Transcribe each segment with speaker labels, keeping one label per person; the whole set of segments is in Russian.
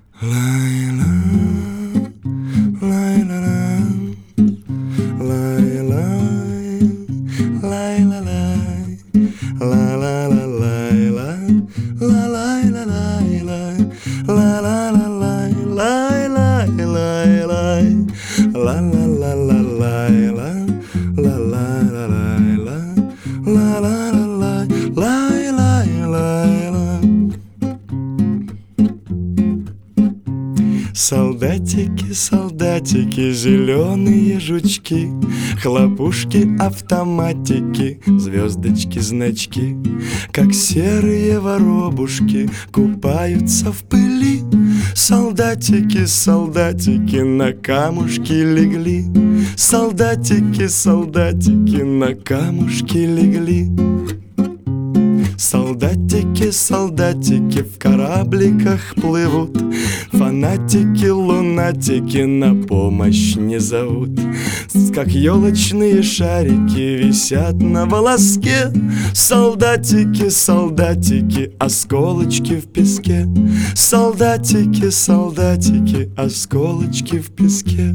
Speaker 1: Солдатики, солдатики, зеленые жучки, хлопушки, автоматики, звездочки, значки, как серые воробушки, купаются в пыли. Солдатики, солдатики, на камушки легли. Солдатики, солдатики, на камушки легли. Солдатики, солдатики в корабликах плывут. Фанатики, лунатики на помощь не зовут. Как елочные шарики висят на волоске. Солдатики, солдатики, осколочки в песке. Солдатики, солдатики, осколочки в песке.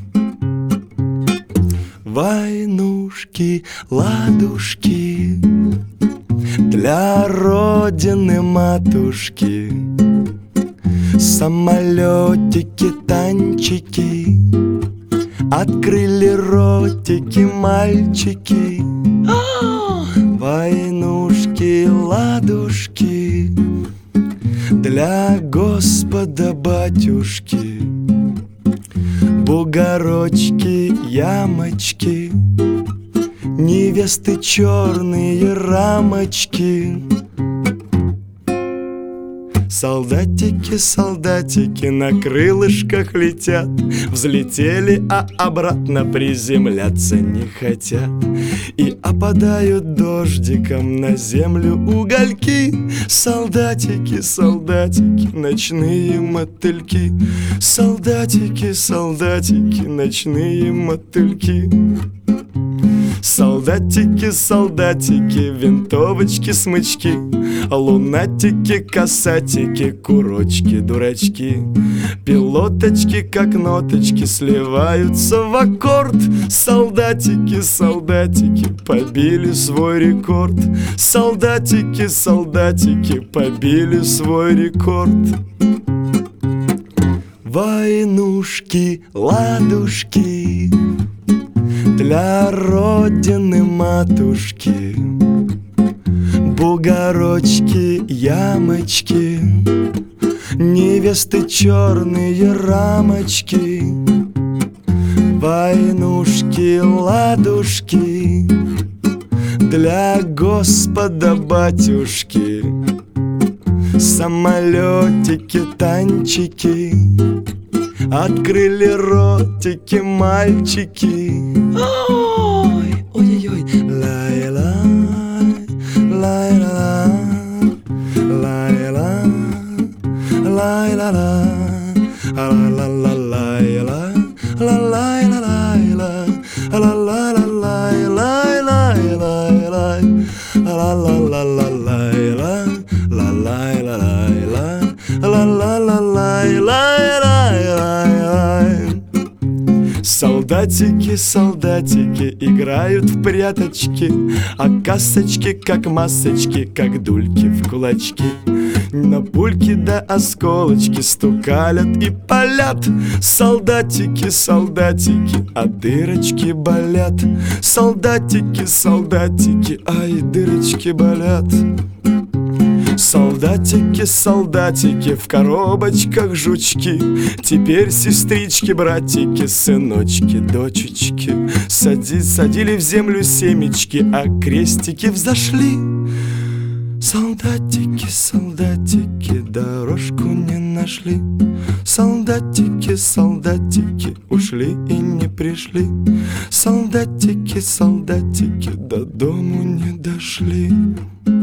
Speaker 1: Войнушки, ладушки для родины матушки. Самолетики, танчики, открыли ротики мальчики. Войнушки, ладушки для Господа батюшки. Бугорочки, ямочки, невесты черные рамочки. Солдатики, солдатики на крылышках летят. Взлетели, а обратно приземляться не хотят. И опадают дождиком на землю угольки. Солдатики, солдатики, ночные мотыльки. Солдатики, солдатики, ночные мотыльки. Солдатики, солдатики, винтовочки, смычки, лунатики, касатики, курочки, дурачки. Пилоточки, как ноточки, сливаются в аккорд. Солдатики, солдатики, побили свой рекорд. Солдатики, солдатики, побили свой рекорд. Войнушки, ладушки для родины матушки. Бугорочки, ямочки, невесты черные рамочки. Войнушки, ладушки для Господа батюшки. Самолетики, танчики, открыли ротики мальчики. Ой, ой-ой-ой, лай-лай, лай-ла-ла, лай-ла, лай-ла-ла, ла-ла-ла-лай-ла, ла-лай-ла-лай-ла, ла-ла-ла-лай-лай-лай-лай, ла-ла-ла-ла-лай-ла, ла-лай-ла-лай-ла, ла-ла-ла-лай-лай-лай. Солдатики, солдатики играют в пряточки, а касочки, как масочки, как дульки в кулачки. На пульки да осколочки стукалят и палят. Солдатики, солдатики, а дырочки болят. Солдатики, солдатики, ай, дырочки болят. Солдатики, солдатики, в коробочках жучки. Теперь сестрички, братики, сыночки, дочечки садили в землю семечки, а крестики взошли. Солдатики, солдатики, дорожку не нашли. Солдатики, солдатики, ушли и не пришли. Солдатики, солдатики, до дому не дошли.